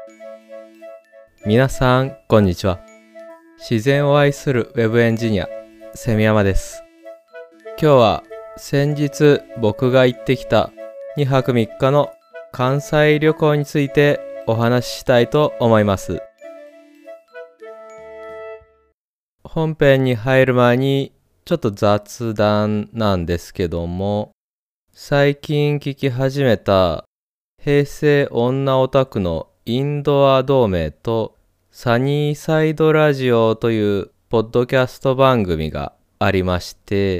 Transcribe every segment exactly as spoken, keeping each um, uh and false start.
皆さんこんにちは。自然を愛するウェブエンジニアセミヤマです。今日は先日僕が行ってきたにはくみっかの関西旅行についてお話ししたいと思います。本編に入る前にちょっと雑談なんですけども、最近聞き始めた平成女オタクのインドア同盟とサニーサイドラジオというポッドキャスト番組がありまして、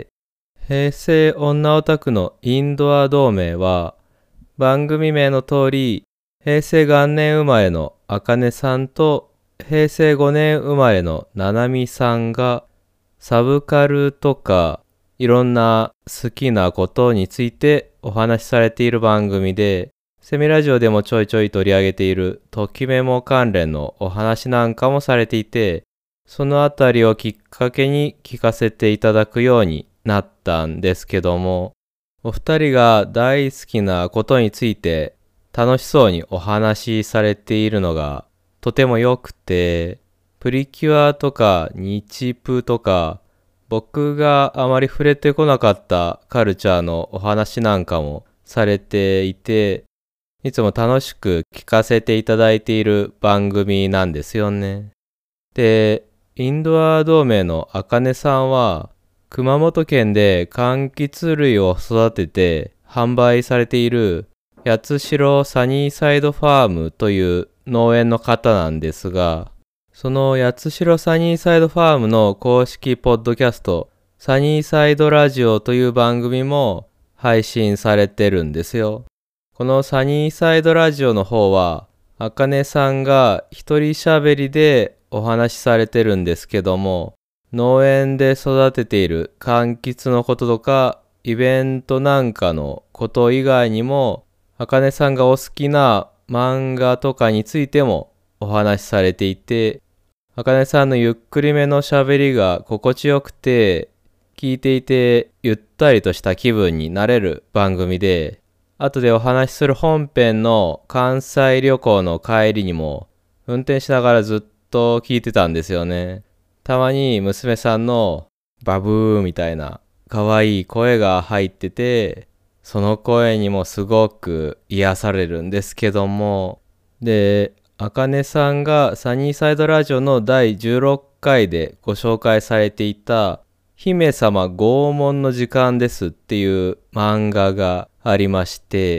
平成女オタクのインドア同盟は番組名の通り平成元年生まれのあかねさんと平成ごねん生まれのななみさんがサブカルとかいろんな好きなことについてお話しされている番組で、セミラジオでもちょいちょい取り上げているときメモ関連のお話なんかもされていて、そのあたりをきっかけに聞かせていただくようになったんですけども、お二人が大好きなことについて楽しそうにお話しされているのがとても良くて、プリキュアとか日プとか僕があまり触れてこなかったカルチャーのお話なんかもされていて、いつも楽しく聞かせていただいている番組なんですよね。で、インドア同盟のあかねさんは熊本県で柑橘類を育てて販売されている八代サニーサイドファームという農園の方なんですが、その八代サニーサイドファームの公式ポッドキャストサニーサイドラジオという番組も配信されてるんですよ。このサニーサイドラジオの方はあかねさんが一人喋りでお話しされてるんですけども、農園で育てている柑橘のこととかイベントなんかのこと以外にも、あかねさんがお好きな漫画とかについてもお話しされていて、あかねさんのゆっくりめの喋りが心地よくて、聞いていてゆったりとした気分になれる番組で、後でお話しする本編の関西旅行の帰りにも運転しながらずっと聞いてたんですよね。たまに娘さんのバブーみたいな可愛い声が入ってて、その声にもすごく癒されるんですけども、で、あかねさんがサニーサイドラジオのだいじゅうろっかいでご紹介されていた姫様拷問の時間ですっていう漫画がありまして、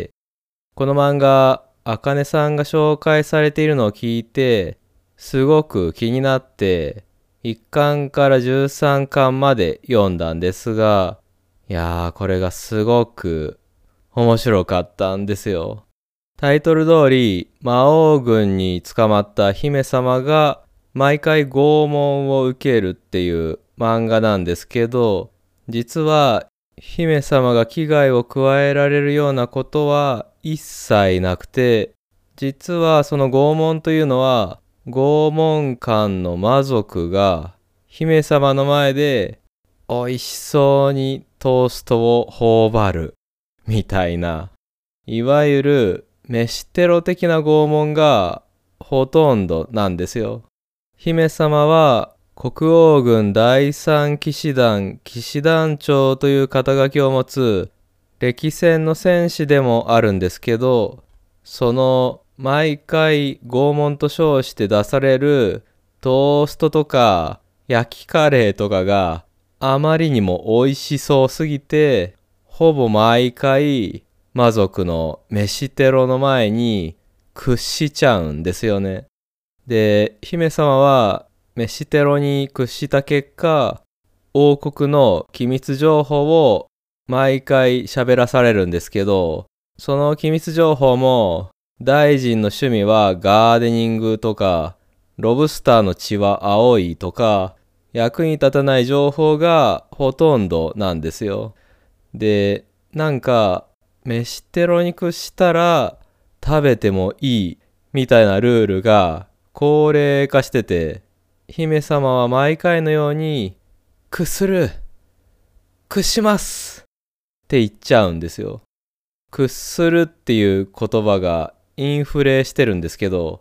この漫画あかねさんが紹介されているのを聞いてすごく気になっていっかんからじゅうさんかんまで読んだんですが、いやーこれがすごく面白かったんですよ。タイトル通り魔王軍に捕まった姫様が毎回拷問を受けるっていう漫画なんですけど、実は姫様が危害を加えられるようなことは一切なくて、実はその拷問というのは拷問官の魔族が姫様の前で美味しそうにトーストを頬張るみたいな、いわゆる飯テロ的な拷問がほとんどなんですよ。姫様は国王軍だいさん騎士団騎士団長という肩書きを持つ歴戦の戦士でもあるんですけど、その毎回拷問と称して出されるトーストとか焼きカレーとかがあまりにも美味しそうすぎて、ほぼ毎回魔族の飯テロの前に屈しちゃうんですよね。で、姫様は飯テロに屈した結果、王国の機密情報を毎回喋らされるんですけど、その機密情報も大臣の趣味はガーデニングとか、ロブスターの血は青いとか、役に立たない情報がほとんどなんですよ。で、なんか飯テロに屈したら食べてもいいみたいなルールが高齢化してて、姫様は毎回のように屈する、屈しますって言っちゃうんですよ。屈するっていう言葉がインフレしてるんですけど、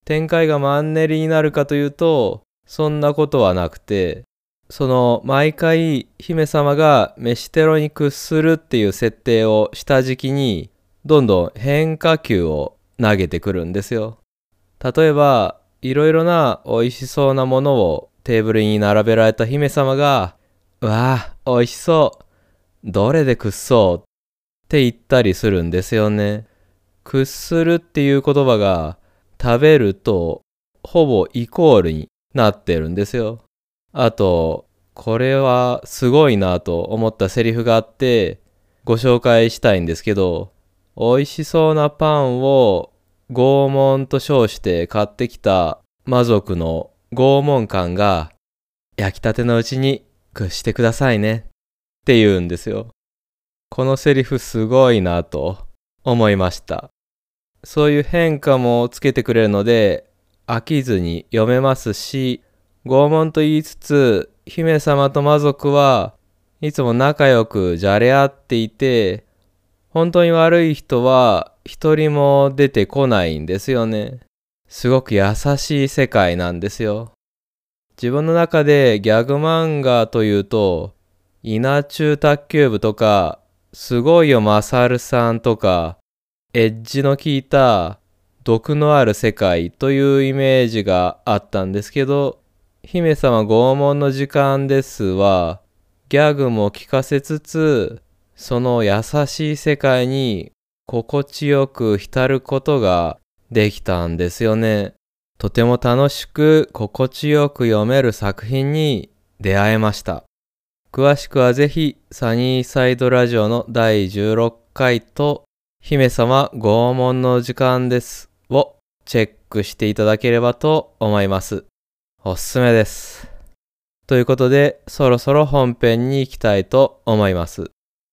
展開がマンネリになるかというと、そんなことはなくて、その毎回姫様が飯テロに屈するっていう設定をした時期に、どんどん変化球を投げてくるんですよ。例えば、いろいろな美味しそうなものをテーブルに並べられた姫様が、うわあ、美味しそう。どれで屈そうって言ったりするんですよね。屈するっていう言葉が食べるとほぼイコールになってるんですよ。あと、これはすごいなと思ったセリフがあってご紹介したいんですけど、美味しそうなパンを拷問と称して買ってきた魔族の拷問官が、焼きたてのうちに屈してくださいねって言うんですよ。このセリフすごいなと思いました。そういう変化もつけてくれるので飽きずに読めますし、拷問と言いつつ姫様と魔族はいつも仲良くじゃれ合っていて、本当に悪い人は一人も出てこないんですよね。すごく優しい世界なんですよ。自分の中でギャグ漫画というと、稲中卓球部とか、すごいよマサルさんとか、エッジの効いた毒のある世界というイメージがあったんですけど、姫様拷問の時間ですは、ギャグも聞かせつつ、その優しい世界に心地よく浸ることができたんですよね。とても楽しく心地よく読める作品に出会えました。詳しくはぜひサニーサイドラジオのだいじゅうろっかいと姫様拷問の時間ですをチェックしていただければと思います。おすすめです。ということで、そろそろ本編に行きたいと思います。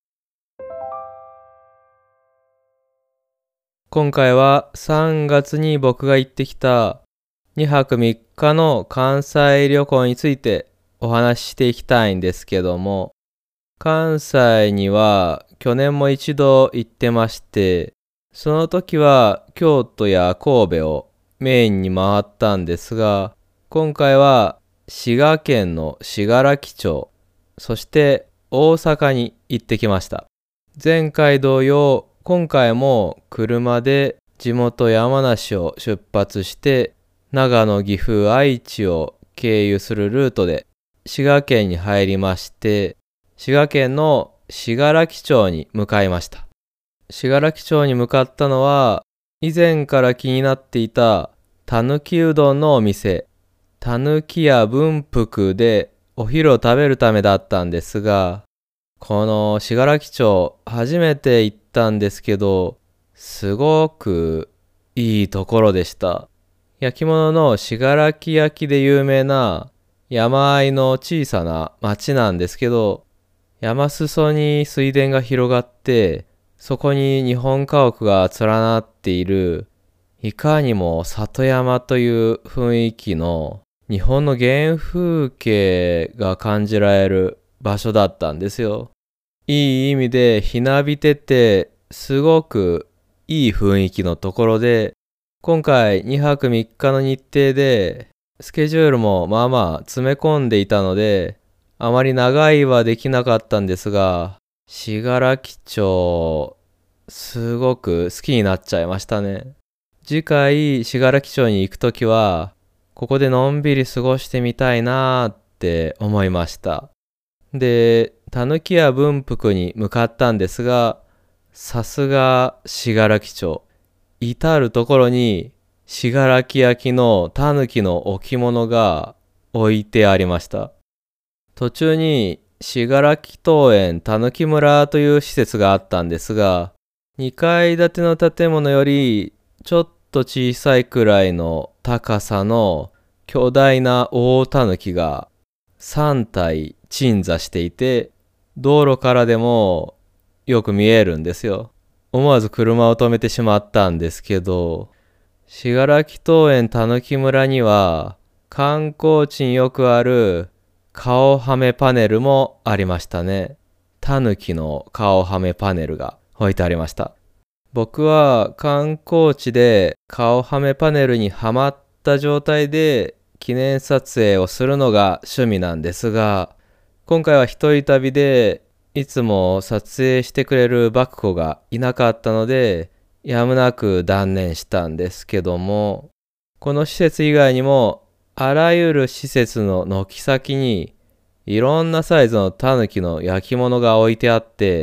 今回はさんがつに僕が行ってきたにはくみっかの関西旅行についてお話ししていきたいんですけども、関西には去年も一度行ってまして、その時は京都や神戸をメインに回ったんですが、今回は滋賀県の信楽町、そして大阪に行ってきました。前回同様、今回も車で地元山梨を出発して、長野、岐阜、愛知を経由するルートで滋賀県に入りまして、滋賀県の信楽町に向かいました。信楽町に向かったのは、以前から気になっていたたぬきうどんのお店、たぬき屋文福でお昼を食べるためだったんですが、この信楽町初めて行ったんですけど、すごくいいところでした。焼き物の信楽焼で有名な山あいの小さな町なんですけど、山裾に水田が広がって、そこに日本家屋が連なっている、いかにも里山という雰囲気の日本の原風景が感じられる場所だったんですよ。いい意味でひなびてて、すごくいい雰囲気のところで、今回にはくみっかの日程で、スケジュールもまあまあ詰め込んでいたので、あまり長いはできなかったんですが、信楽町、すごく好きになっちゃいましたね。次回、信楽町に行くときは、ここでのんびり過ごしてみたいなーって思いました。で、たぬき屋文福に向かったんですが、さすが信楽町。至るところに信楽焼のたぬきの置物が置いてありました。途中に信楽桃園たぬき村という施設があったんですが、にかい建ての建物よりちょっと小さいくらいの高さの巨大な大たぬきがさんたい鎮座していて、道路からでもよく見えるんですよ。思わず車を止めてしまったんですけど、信楽桃園たぬき村には観光地によくある顔はめパネルもありましたね。たぬきの顔はめパネルが置いてありました。 僕は観光地で顔はめパネルにはまった状態で記念撮影をするのが趣味なんですが、今回は一人旅でいつも撮影してくれるバクコがいなかったので、やむなく断念したんですけども、この施設以外にもあらゆる施設の軒先にいろんなサイズのタヌキの焼き物が置いてあって、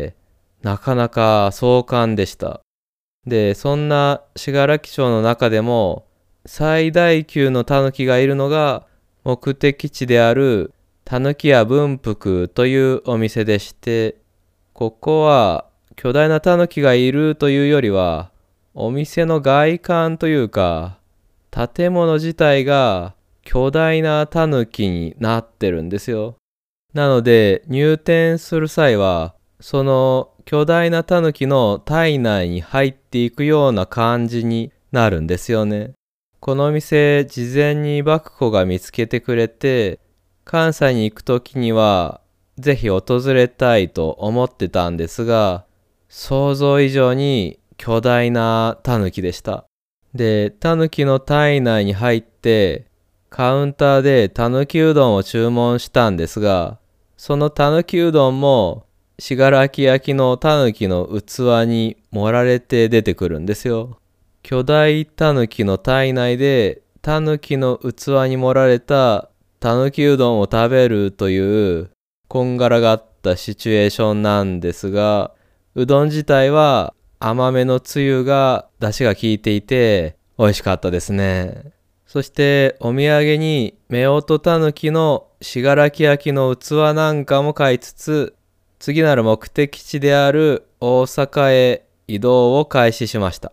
なかなか壮観でした。で、そんな信楽町の中でも最大級のタヌキがいるのが目的地であるたぬき屋文福というお店でして、ここは巨大なタヌキがいるというよりは、お店の外観というか、建物自体が巨大なタヌキになってるんですよ。なので入店する際は、その巨大なタヌキの体内に入っていくような感じになるんですよね。この店、事前にバクコが見つけてくれて、関西に行くときにはぜひ訪れたいと思ってたんですが、想像以上に巨大なタヌキでした。で、タヌキの体内に入ってカウンターでタヌキうどんを注文したんですが、そのタヌキうどんも信楽焼のタヌキの器に盛られて出てくるんですよ。巨大タヌキの体内でタヌキの器に盛られたタヌキうどんを食べるというこんがらがったシチュエーションなんですが、うどん自体は甘めのつゆが出汁が効いていて美味しかったですね。そしてお土産に夫婦たぬきの信楽焼の器なんかも買いつつ、次なる目的地である大阪へ移動を開始しました。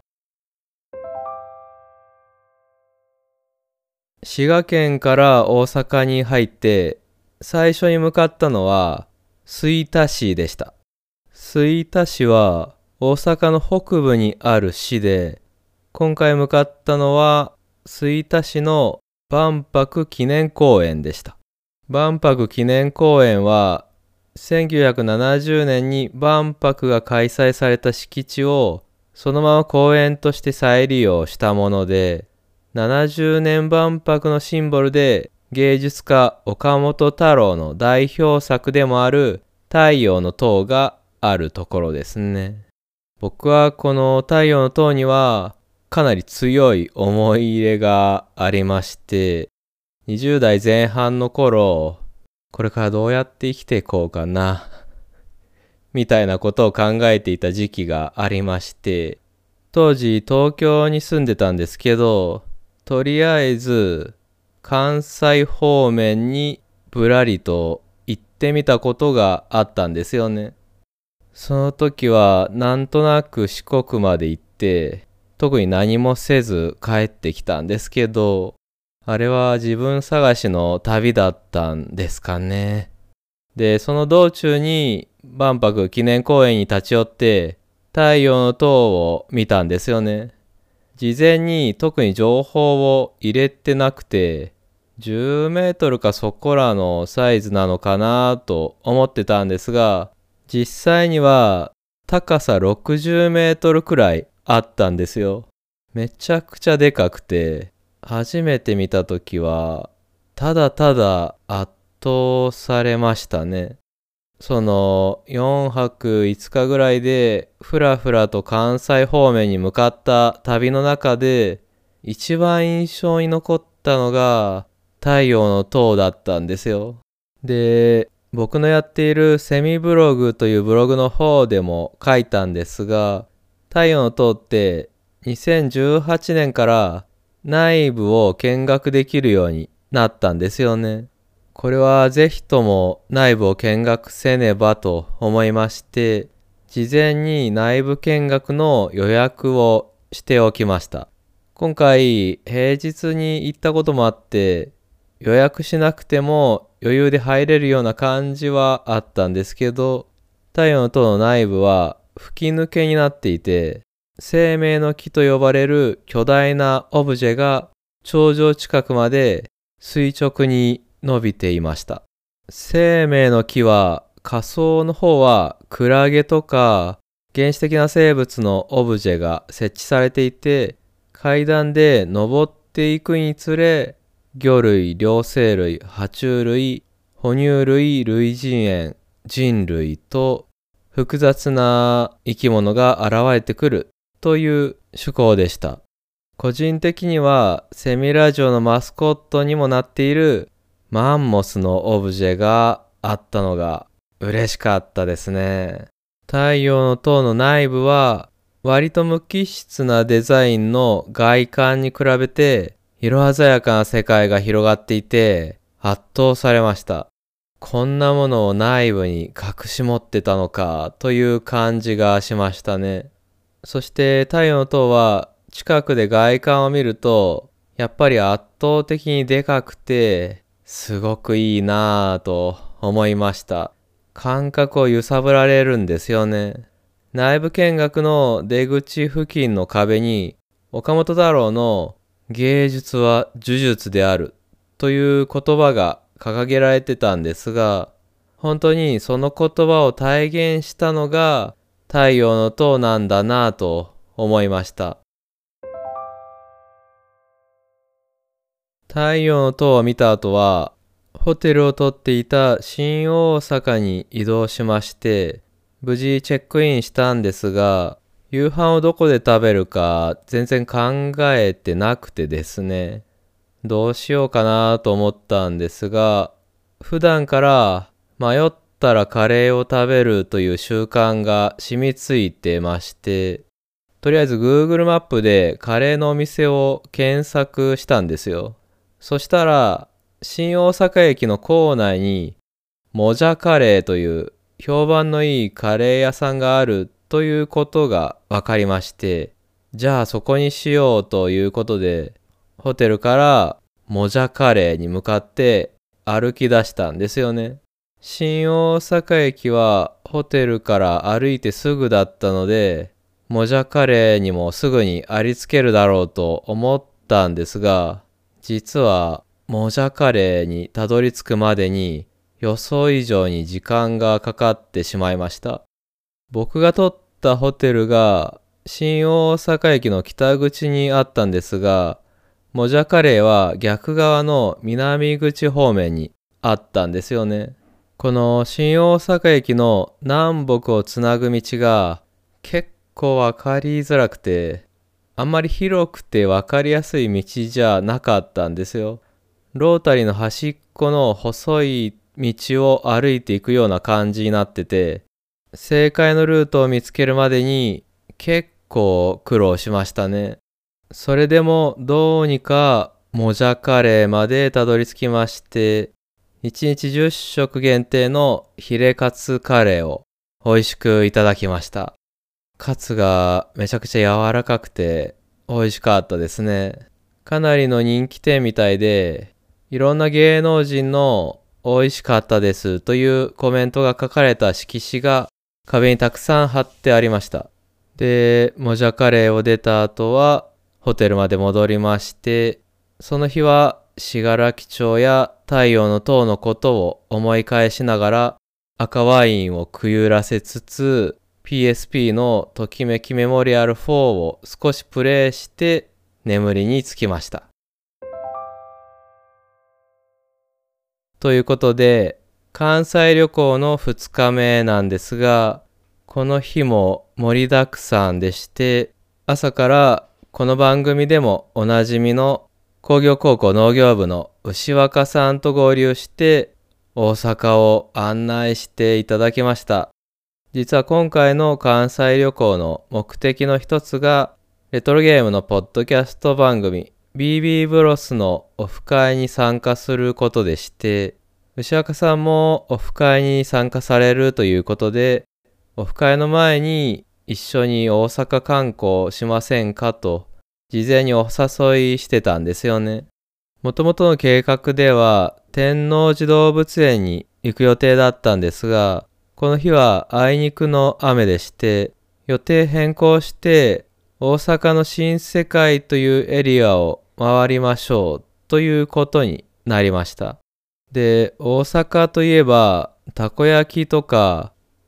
滋賀県から大阪に入って最初に向かったのは吹田市でした。吹田市は大阪の北部にある市で、今回向かったのは吹田市の万博記念公園でした。万博記念公園はせんきゅうひゃくななじゅうねんに万博が開催された敷地をそのまま公園として再利用したもので、ななじゅうねん万博のシンボルで芸術家岡本太郎の代表作でもある太陽の塔があるところですね。僕はこの太陽の塔にはかなり強い思い入れがありまして、にじゅうだいぜん半の頃、これからどうやって生きていこうかなみたいなことを考えていた時期がありまして、当時東京に住んでたんですけど、とりあえず関西方面にぶらりと行ってみたことがあったんですよね。その時はなんとなく四国まで行って、特に何もせず帰ってきたんですけど、あれは自分探しの旅だったんですかね。で、その道中に万博記念公園に立ち寄って太陽の塔を見たんですよね。事前に特に情報を入れてなくて、じゅうメートルかそこらのサイズなのかなと思ってたんですが、実際には高さろくじゅうメートルくらいあったんですよ。めちゃくちゃでかくて、初めて見たときはただただ圧倒されましたね。そのよんはくいつかぐらいでふらふらと関西方面に向かった旅の中で一番印象に残ったのが太陽の塔だったんですよ。で、僕のやっているセミブログというブログの方でも書いたんですが、太陽の塔ってにせんじゅうはちねんから内部を見学できるようになったんですよね。これはぜひとも内部を見学せねばと思いまして、事前に内部見学の予約をしておきました。今回平日に行ったこともあって、予約しなくても余裕で入れるような感じはあったんですけど、太陽の塔の内部は吹き抜けになっていて、生命の木と呼ばれる巨大なオブジェが頂上近くまで垂直に伸びていました。生命の木は下層の方はクラゲとか原始的な生物のオブジェが設置されていて、階段で登っていくにつれ、魚類、両生類、爬虫類、哺乳類、類人猿、人類と複雑な生き物が現れてくるという趣向でした。個人的にはセミラジオのマスコットにもなっているマンモスのオブジェがあったのが嬉しかったですね。太陽の塔の内部は割と無機質なデザインの外観に比べて色鮮やかな世界が広がっていて圧倒されました。こんなものを内部に隠し持ってたのかという感じがしましたね。そして太陽の塔は近くで外観を見るとやっぱり圧倒的にでかくてすごくいいなぁと思いました。感覚を揺さぶられるんですよね。内部見学の出口付近の壁に岡本太郎の芸術は呪術であるという言葉が掲げられてたんですが、本当にその言葉を体現したのが太陽の塔なんだなぁと思いました。太陽の塔を見た後はホテルを取っていた新大阪に移動しまして、無事チェックインしたんですが、夕飯をどこで食べるか全然考えてなくてですね、どうしようかなと思ったんですが、普段から迷ったらカレーを食べるという習慣が染みついてまして、とりあえず Google マップでカレーのお店を検索したんですよ。そしたら、新大阪駅の構内にもじゃカレーという評判のいいカレー屋さんがあるということが分かりまして、じゃあそこにしようということでホテルからもじゃカレーに向かって歩き出したんですよね。新大阪駅はホテルから歩いてすぐだったので、もじゃカレーにもすぐにありつけるだろうと思ったんですが、実はもじゃカレーにたどり着くまでに予想以上に時間がかかってしまいました。僕が取ったホテルが新大阪駅の北口にあったんですが、もじゃカレーは逆側の南口方面にあったんですよね。この新大阪駅の南北をつなぐ道が結構わかりづらくて、あんまり広くてわかりやすい道じゃなかったんですよ。ロータリーの端っこの細い道を歩いていくような感じになってて、正解のルートを見つけるまでに結構苦労しましたね。それでもどうにかもじゃカレーまでたどり着きまして、いちにちじゅっしょく限定のヒレカツカレーを美味しくいただきました。カツがめちゃくちゃ柔らかくて美味しかったですね。かなりの人気店みたいで、いろんな芸能人の美味しかったですというコメントが書かれた色紙が壁にたくさん貼ってありました。で、もじゃカレーを出た後はホテルまで戻りまして、その日は信楽町や太陽の塔のことを思い返しながら赤ワインをくゆらせつつ ピーエスピー のときめきメモリアルフォーを少しプレイして眠りにつきました。ということで、関西旅行のふつかめなんですが、この日も盛りだくさんでして、朝からこの番組でもおなじみの工業高校農業部の牛若さんと合流して大阪を案内していただきました。実は今回の関西旅行の目的の一つが、レトロゲームのポッドキャスト番組ビービー ブロスのオフ会に参加することでして、牛若さんもオフ会に参加されるということで、オフ会の前に一緒に大阪観光しませんかと事前にお誘いしてたんですよね。もともとの計画では天王寺動物園に行く予定だったんですが、この日はあいにくの雨でして予定変更して大阪の新世界というエリアを回りましょうということになりました。で、大阪といえばたこ焼きとか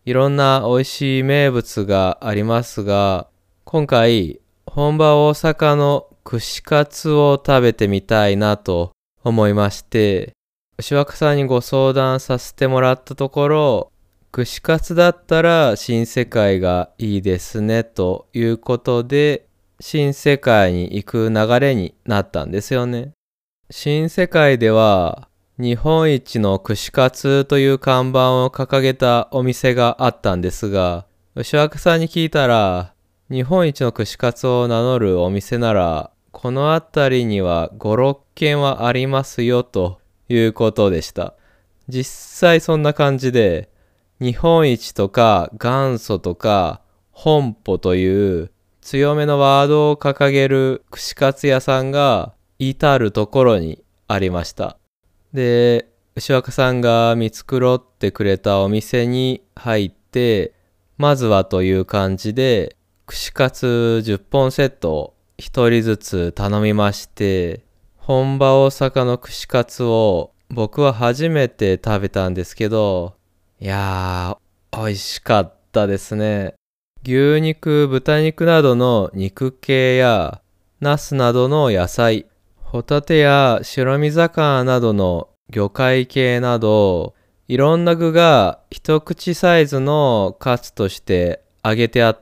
いろんな美味しい名物がありますが、今回本場大阪の串カツを食べてみたいなと思いまして、牛若さんにご相談させてもらったところ、串カツだったら新世界がいいですねということで、新世界に行く流れになったんですよね。新世界では日本一の串カツという看板を掲げたお店があったんですが、牛若さんに聞いたら、日本一の串カツを名乗るお店なら、この辺りにはご、ろっけんはありますよということでした。実際そんな感じで、日本一とか元祖とか本舗という強めのワードを掲げる串カツ屋さんが至るところにありました。で、牛若さんが見繕ってくれたお店に入って、まずはという感じで、串カツじゅっぽんセットを一人ずつ頼みまして、本場大阪の串カツを僕は初めて食べたんですけど、いやー、美味しかったですね。牛肉、豚肉などの肉系や、ナスなどの野菜、ホタテや白身魚などの魚介系など、いろんな具が一口サイズのカツとして揚げてあって、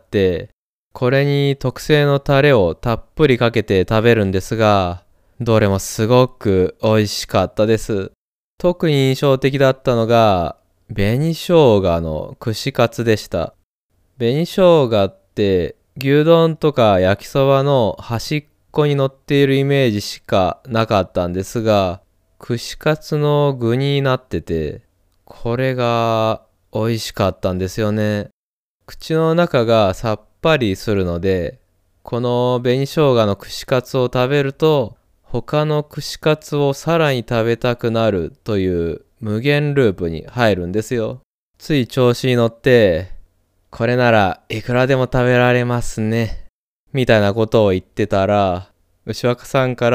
これに特製のタレをたっぷりかけて食べるんですが、どれもすごく美味しかったです。特に印象的だったのが、紅生姜の串カツでした。紅生姜って牛丼とか焼きそばの端っこに乗っているイメージしかなかったんですが、串カツの具になってて、これが美味しかったんですよね。口の中がさっぱりするので、この紅生姜の串カツを食べると、他の串カツをさらに食べたくなるという無限ループに入るんですよ。つい調子に乗って、これならいくらでも食べられますね。みたいなことを言ってたら、牛若さんから、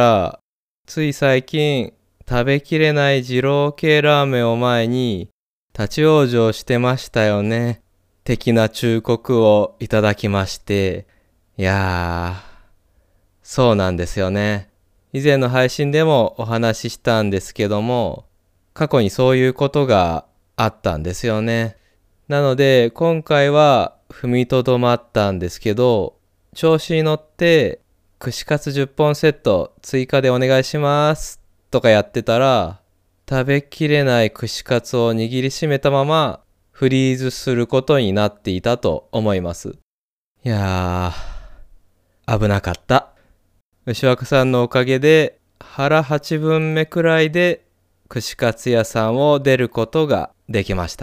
つい最近食べきれない二郎系ラーメンを前に立ち往生してましたよね。的な忠告をいただきまして、いやー、そうなんですよね。以前の配信でもお話ししたんですけども、過去にそういうことがあったんですよね。なので今回は踏みとどまったんですけど、調子に乗って串カツじゅっぽんセット追加でお願いしますとかやってたら、食べきれない串カツを握りしめたままフリーズすることになっていたと思います。いやー、危なかった。牛若さんのおかげで腹はちぶんめくらいで串カツ屋さんを出ることができました。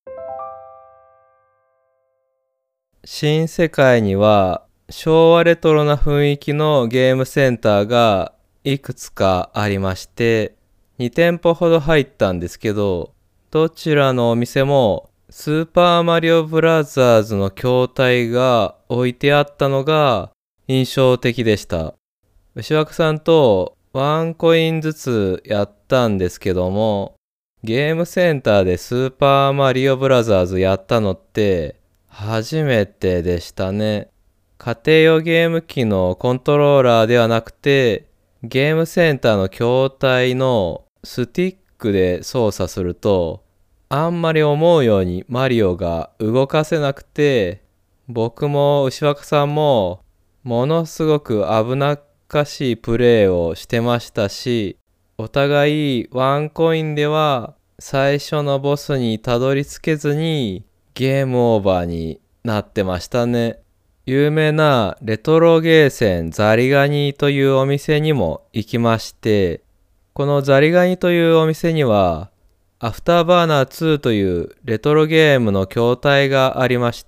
新世界には昭和レトロな雰囲気のゲームセンターがいくつかありまして、にてんぽほど入ったんですけど、どちらのお店もスーパーマリオブラザーズの筐体が置いてあったのが印象的でした。牛若さんとワンコインずつやったんですけども、ゲームセンターでスーパーマリオブラザーズやったのって初めてでしたね。家庭用ゲーム機のコントローラーではなくて、ゲームセンターの筐体のスティックで操作すると、あんまり思うようにマリオが動かせなくて、僕も牛若さんもものすごく危なっかしいプレーをしてましたし、お互いワンコインでは最初のボスにたどり着けずにゲームオーバーになってましたね。有名なレトロゲーセンザリガニというお店にも行きまして、このザリガニというお店にはアフターバーナーツーというレトロゲームの筐体がありまして、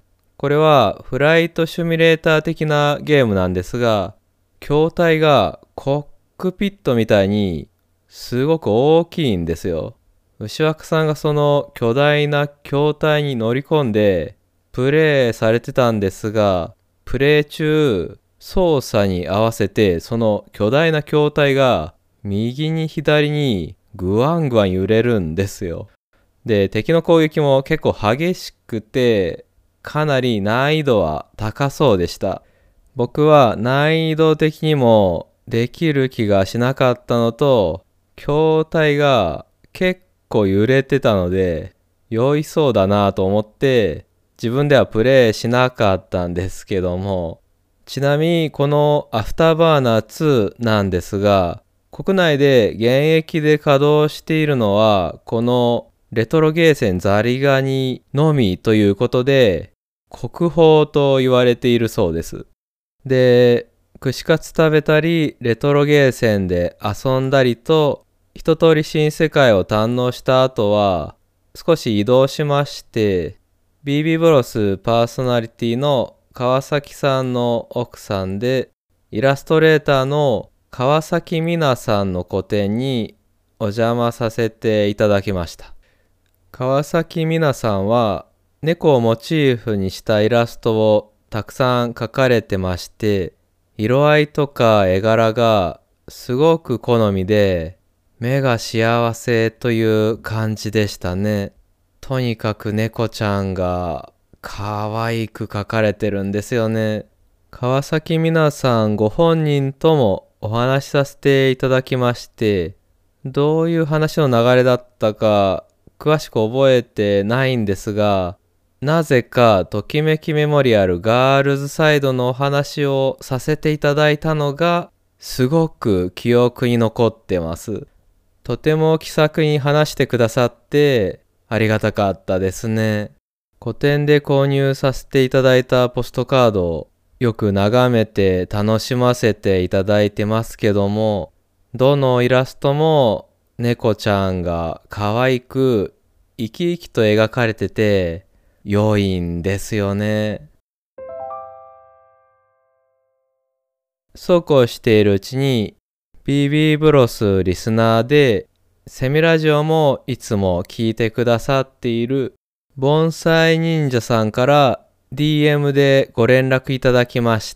これはフライトシミュレーター的なゲームなんですが、筐体がコックピットみたいにすごく大きいんですよ。牛若さんがその巨大な筐体に乗り込んでプレイされてたんですが、プレイ中操作に合わせてその巨大な筐体が右に左にグワングワン揺れるんですよ。 で、敵の攻撃も結構激しくて、かなり難易度は高そうでした。僕は難易度的にもできる気がしなかったのと、筐体が結構揺れてたので、酔いそうだなと思って、自分ではプレイしなかったんですけども、ちなみにこのアフターバーナーツーなんですが、国内で現役で稼働しているのは、このレトロゲーセンザリガニのみということで、国宝と言われているそうです。で、串カツ食べたり、レトロゲーセンで遊んだりと、一通り新世界を堪能した後は、少し移動しまして、ビービー ブロスパーソナリティの川崎さんの奥さんで、イラストレーターの川崎美奈さんの個展にお邪魔させていただきました。川崎美奈さんは猫をモチーフにしたイラストをたくさん描かれてまして、色合いとか絵柄がすごく好みで、目が幸せという感じでしたね。とにかく猫ちゃんが可愛く描かれてるんですよね。川崎美奈さんご本人ともお話しさせていただきまして、どういう話の流れだったか詳しく覚えてないんですが、なぜかときめきメモリアルガールズサイドのお話をさせていただいたのがすごく記憶に残ってます。とても気さくに話してくださってありがたかったですね。個展で購入させていただいたポストカードをよく眺めて楽しませていただいてますけども、どのイラストも猫ちゃんが可愛く生き生きと描かれてて良いんですよね。そうこうしているうちに ビービー ブロスリスナーでセミラジオもいつも聞いてくださっている盆栽忍者さんから ディーエム でご連絡いただきまして、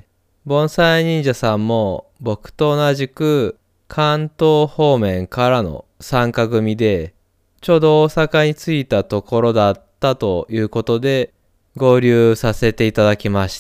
盆栽忍者さんも僕と同じく関東方面からの参加組で、ちょうど大阪に着いたところだったということで合流させていただきまして、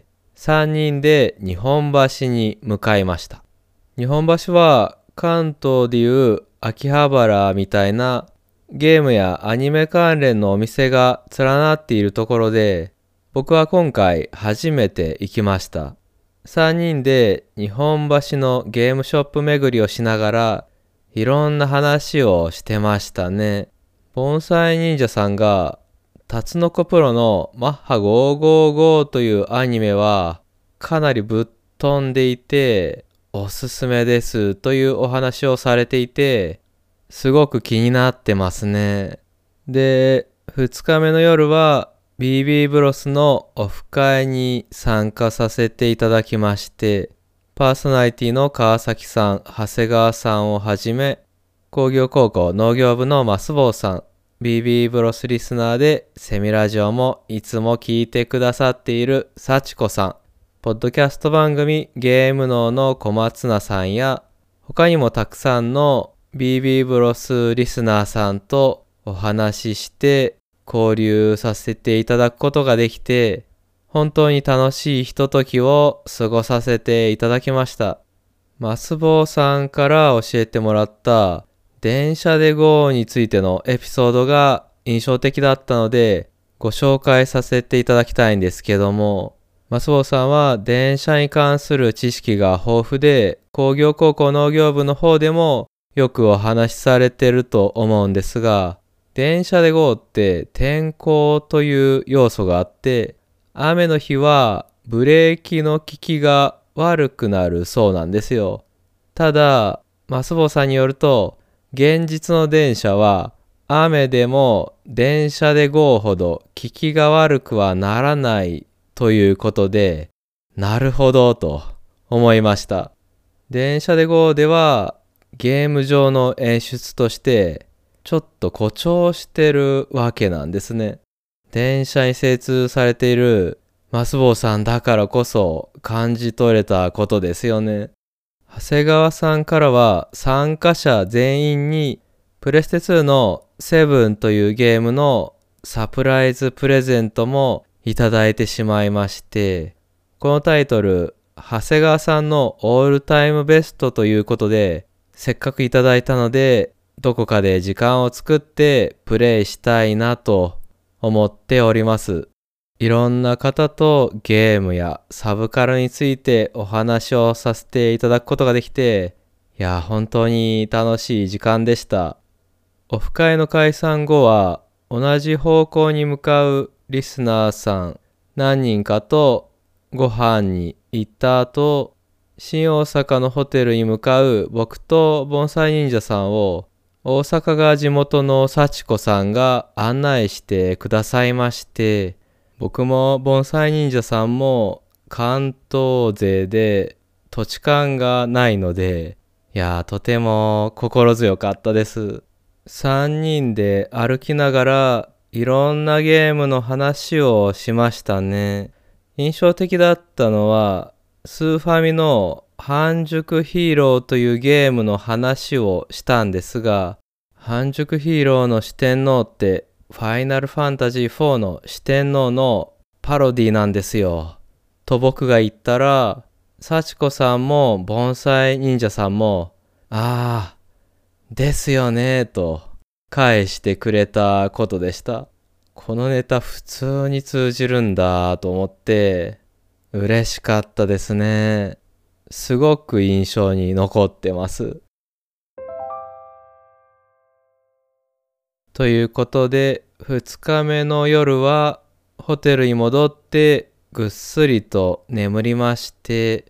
さんにんで日本橋に向かいました。日本橋は関東でいう秋葉原みたいなゲームやアニメ関連のお店が連なっているところで、僕は今回初めて行きました。さんにんで日本橋のゲームショップ巡りをしながらいろんな話をしてましたね。盆栽忍者さんがタツノコプロのマッハごーごーごーというアニメはかなりぶっ飛んでいておすすめですというお話をされていて、すごく気になってますね。で、ふつかめの夜は ビービー ブロスのオフ会に参加させていただきまして、パーソナリティの川崎さん、長谷川さんをはじめ、工業高校農業部の増坊さん、ビービー ブロスリスナーでセミラジオもいつも聞いてくださっている幸子さん、ポッドキャスト番組ゲーム脳の小松菜さんや、他にもたくさんの ビービー ブロスリスナーさんとお話しして交流させていただくことができて、本当に楽しいひとときを過ごさせていただきました。マスボウさんから教えてもらった電車で ゴー についてのエピソードが印象的だったのでご紹介させていただきたいんですけども、マスボウさんは電車に関する知識が豊富で、工業高校農業部の方でもよくお話しされてると思うんですが、電車で ゴー って天候という要素があって、雨の日はブレーキの効きが悪くなるそうなんですよ。ただ、マスボウさんによると、現実の電車は雨でも電車で ゴー ほど効きが悪くはならないということで、なるほどと思いました。電車で ゴー ではゲーム上の演出としてちょっと誇張してるわけなんですね。電車に精通されているマスボウさんだからこそ感じ取れたことですよね。長谷川さんからは参加者全員にプレステツーのセブンというゲームのサプライズプレゼントもいただいてしまいまして、このタイトル、長谷川さんのオールタイムベストということで、せっかくいただいたので、どこかで時間を作ってプレイしたいなと思っております。いろんな方とゲームやサブカルについてお話をさせていただくことができて、いや、本当に楽しい時間でした。オフ会の解散後は、同じ方向に向かうリスナーさん何人かとご飯に行った後、新大阪のホテルに向かう僕と盆栽忍者さんを大阪が地元の幸子さんが案内してくださいまして、僕も盆栽忍者さんも関東勢で土地勘がないので、いやーとても心強かったです。さんにんで歩きながらいろんなゲームの話をしましたね。印象的だったのはスーファミの半熟ヒーローというゲームの話をしたんですが、半熟ヒーローの四天王ってファイナルファンタジーフォーの四天王のパロディなんですよ。と僕が言ったら、幸子さんも盆栽忍者さんも、ああ、ですよねと返してくれたことでした。このネタ普通に通じるんだと思って嬉しかったですね。すごく印象に残ってます。ということでふつかめの夜はホテルに戻ってぐっすりと眠りまして、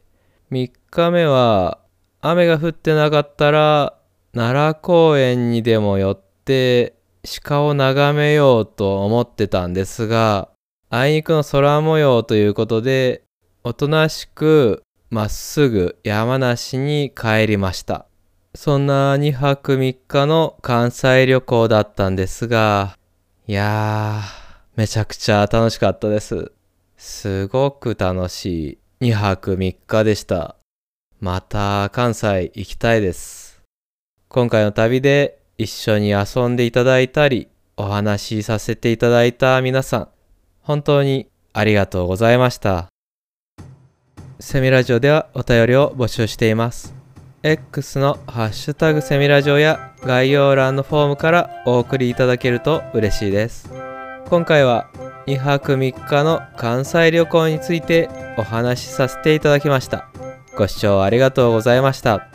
みっかめは雨が降ってなかったら奈良公園にでも寄って鹿を眺めようと思ってたんですが、あいにくの空模様ということでおとなしくまっすぐ山梨に帰りました。そんなにはくみっかの関西旅行だったんですが、いやーめちゃくちゃ楽しかったです。すごく楽しいにはくみっかでした。また関西行きたいです。今回の旅で一緒に遊んでいただいたりお話しさせていただいた皆さん、本当にありがとうございました。セミラジオではお便りを募集しています。X のハッシュタグセミラジオや概要欄のフォームからお送りいただけると嬉しいです。今回はにはくみっかの関西旅行についてお話しさせていただきました。ご視聴ありがとうございました。